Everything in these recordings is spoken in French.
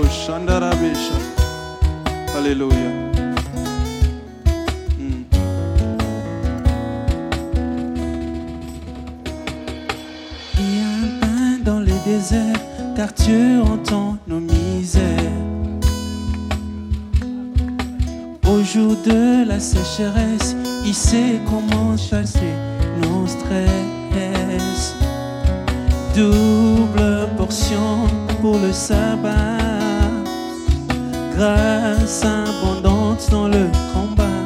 Shandarabesha. Alléluia. Il y a un pain dans les déserts, car Dieu entend nos misères. Au jour de la sécheresse, il sait comment chasser nos stress. Double portion pour le sabbat, grâce abondante dans le combat.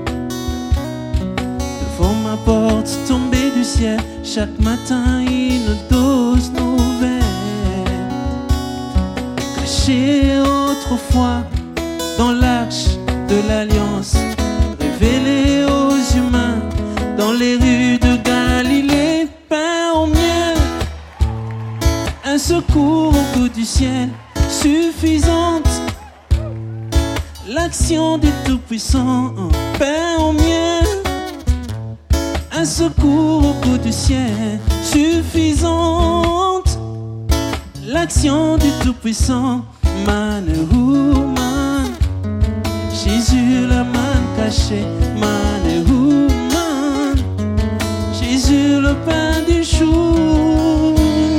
Devant ma porte tombée du ciel, chaque matin une dose nouvelle. Caché autrefois dans l'arche de l'alliance, révélé aux humains dans les rues de Galilée. Pain au miel, un secours au bout du ciel, suffisante l'action du Tout-Puissant. Pain au miel, un secours au bout du ciel, suffisante l'action du Tout-Puissant. Man, man, Jésus la main cachée. Man, man, Jésus le pain du jour.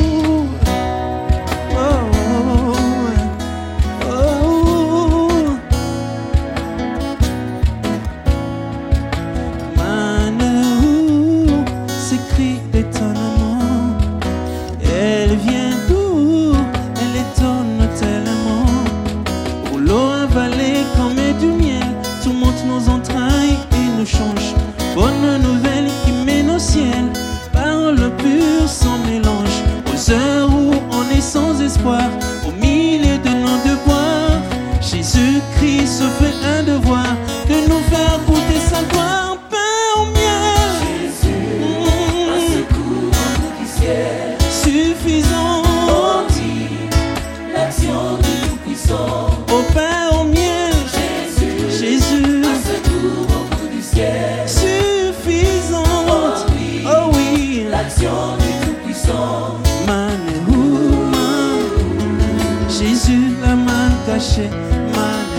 Bonne nouvelle qui mène au ciel, parole pure sans mélange. Aux heures où on est sans espoir, au milieu de nos devoirs, Jésus-Christ se fait un devoir de nous faire goûter sa gloire. Pain au miel, Jésus, un secours au bout du ciel, suffisant, l'action du Tout-Puissant. Au pain au miel, Jésus, un secours au bout du ciel. L'action du Tout-Puissant. Man, Jésus la main cachée. Man,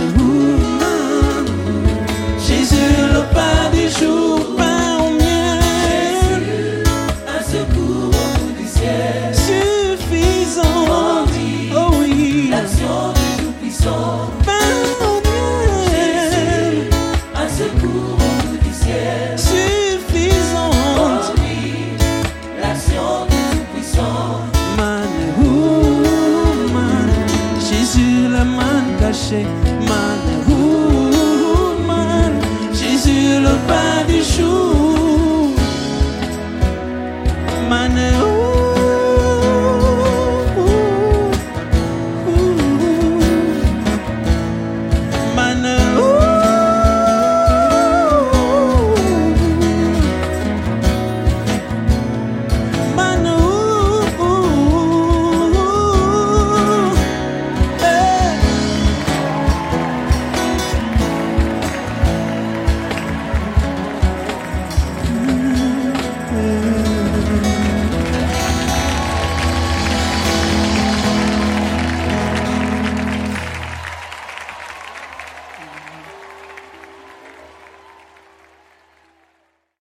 Jésus le pain du jour. Pain au miel, Jésus, un secours au bout du ciel, suffisant. Oh oui, l'action du Tout-Puissant. Pain au miel, Jésus, un secours au bout du ciel, suffisant. L'action du Tout-Puissant. Man, Jésus la main cachée. Man, Jésus le pain du jour.